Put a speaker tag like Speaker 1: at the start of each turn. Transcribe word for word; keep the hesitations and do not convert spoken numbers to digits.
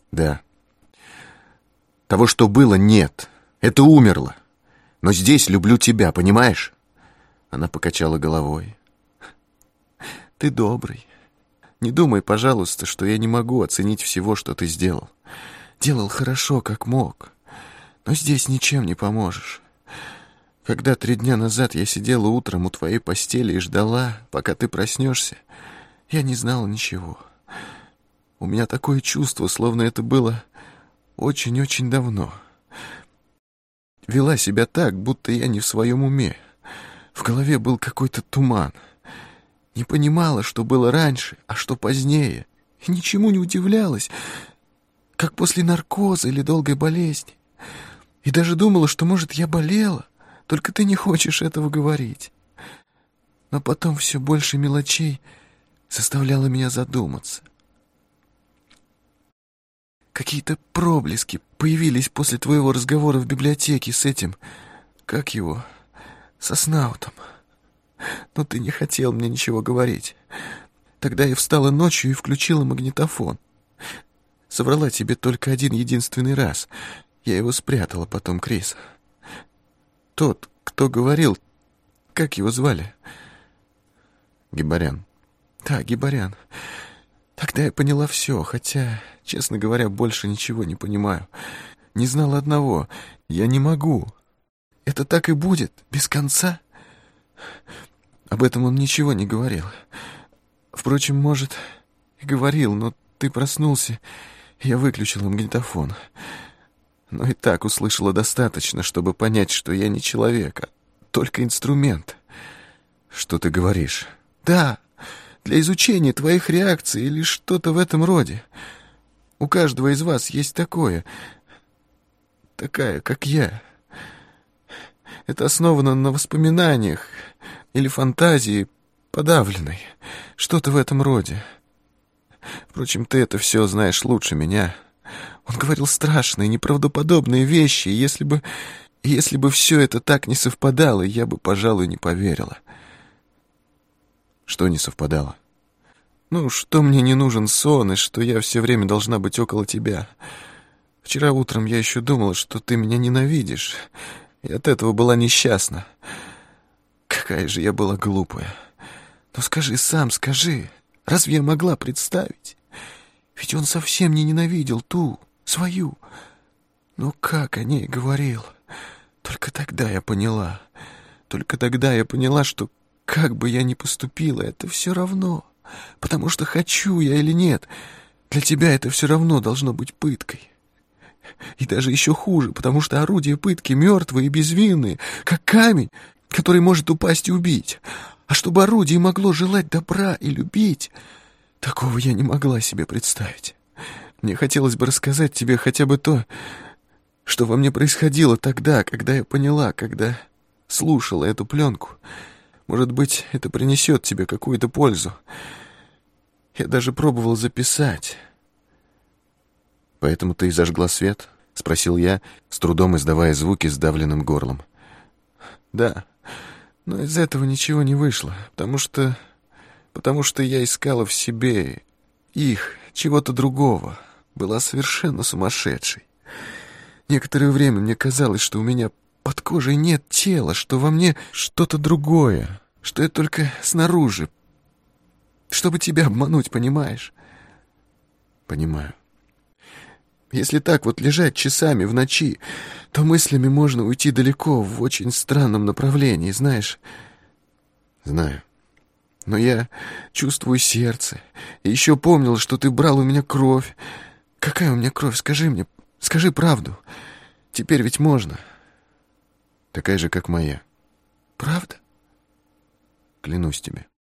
Speaker 1: Да. Того, что было, нет. Это умерло. Но здесь люблю тебя, понимаешь? Она покачала головой. Ты добрый. Не думай, пожалуйста, что я не могу оценить всего, что ты сделал. Делал хорошо, как мог. Но здесь ничем не поможешь. Когда три дня назад я сидела утром у твоей постели и ждала, пока ты проснешься, я не знала ничего. У меня такое чувство, словно это было очень-очень давно. Вела себя так, будто я не в своем уме. В голове был какой-то туман. Не понимала, что было раньше, а что позднее. И ничему не удивлялась, как после наркоза или долгой болезни. И даже думала, что, может, я болела, только ты не хочешь этого говорить. Но потом все больше мелочей заставляло меня задуматься. Какие-то проблески появились после твоего разговора в библиотеке с этим, как его, со Снаутом. Но ты не хотел мне ничего говорить. Тогда я встала ночью и включила магнитофон. Соврала тебе только один единственный раз. Я его спрятала потом, Крис. Тот, кто говорил, как его звали? Гибарян. Да, Гибарян. Тогда я поняла все, хотя, честно говоря, больше ничего не понимаю. Не знала одного. Я не могу. Это так и будет, без конца? Об этом он ничего не говорил. Впрочем, может, и говорил, но ты проснулся, и я выключила магнитофон. Но и так услышала достаточно, чтобы понять, что я не человек, а только инструмент. Что ты говоришь? Да, для изучения твоих реакций или что-то в этом роде. У каждого из вас есть такое. Такая, как я. Это основано на воспоминаниях или фантазии подавленной. Что-то в этом роде. Впрочем, ты это все знаешь лучше меня. Он говорил страшные, неправдоподобные вещи, и если бы... Если бы все это так не совпадало, я бы, пожалуй, не поверила. Что не совпадало? Ну, что мне не нужен сон, и что я все время должна быть около тебя. Вчера утром я еще думала, что ты меня ненавидишь, и от этого была несчастна. Какая же я была глупая. Но скажи сам, скажи, разве я могла представить? Ведь он совсем не ненавидел ту, свою. Но как о ней говорил? Только тогда я поняла. Только тогда я поняла, что как бы я ни поступила, это все равно. Потому что хочу я или нет, для тебя это все равно должно быть пыткой. И даже еще хуже, потому что орудия пытки мертвые и безвинные, как камень, который может упасть и убить. А чтобы орудие могло желать добра и любить, такого я не могла себе представить. Мне хотелось бы рассказать тебе хотя бы то, что во мне происходило тогда, когда я поняла, когда слушала эту пленку. Может быть, это принесет тебе какую-то пользу. Я даже пробовал записать. «Поэтому ты и зажгла свет?» — спросил я, с трудом издавая звуки сдавленным горлом. «Да, но из этого ничего не вышло, потому что... потому что я искала в себе их, чего-то другого, была совершенно сумасшедшей. Некоторое время мне казалось, что у меня под кожей нет тела, что во мне что-то другое, что я только снаружи, чтобы тебя обмануть, понимаешь?» «Понимаю. Если так вот лежать часами в ночи, то мыслями можно уйти далеко, в очень странном направлении, знаешь?» «Знаю. Но я чувствую сердце. И еще помнил, что ты брал у меня кровь. Какая у меня кровь? Скажи мне, скажи правду. Теперь ведь можно». «Такая же, как моя». «Правда?» «Клянусь тебе».